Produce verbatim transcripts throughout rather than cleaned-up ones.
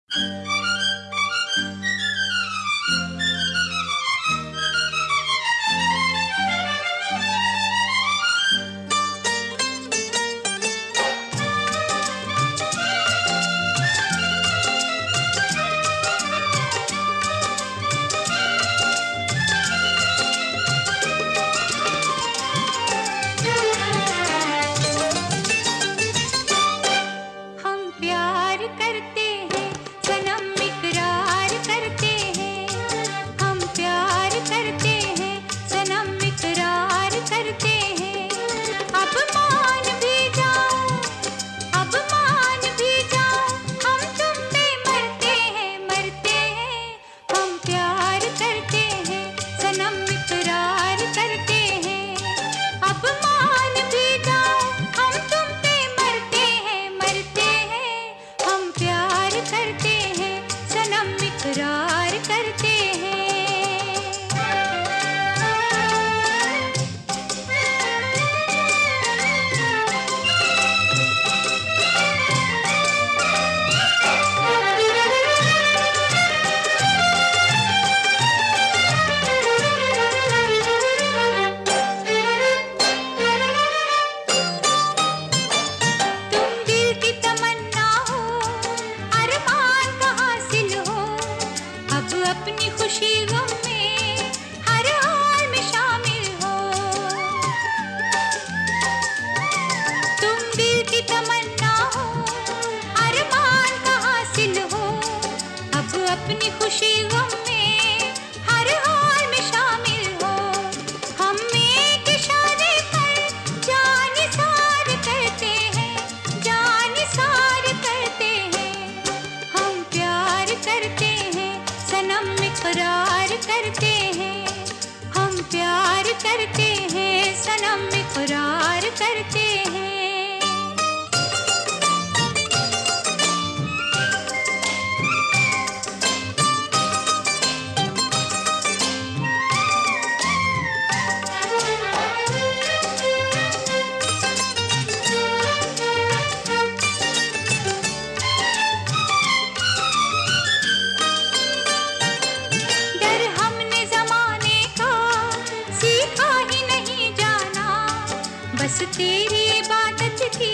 तेरी इबादत की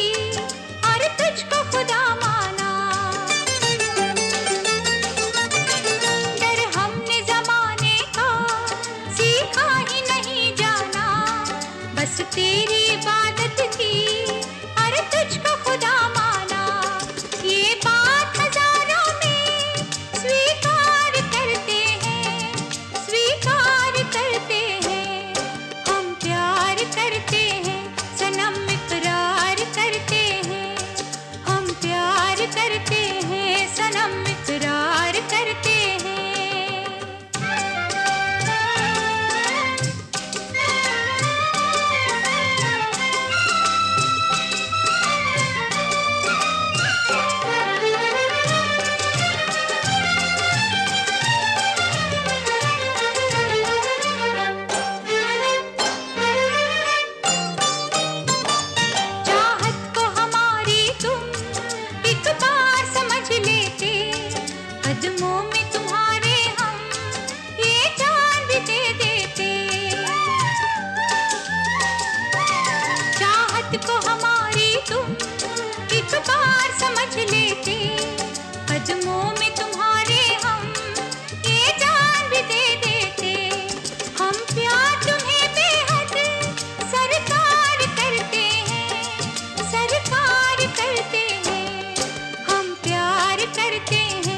और तुझको खुदा माना। डर हमने जमाने का सीखा ही नहीं जाना, बस तेरी इबादत की और तुझको खुदा माना। ये बात हजारों में स्वीकार करते हैं, स्वीकार करते हैं। हम प्यार करते हैं सनम, इकरार करते हैं। हम प्यार करते हैं सनम, इकरार करते हैं। कदमों में तुम्हारे हम ये जान भी दे देते, चाहत को हमारी तुम एक बार समझ लेते। कदमों में तुम्हारे हम ये जान भी दे देते। हम प्यार तुम्हें बेहद सरकार करते हैं, सरकार करते हैं। हम प्यार करते हैं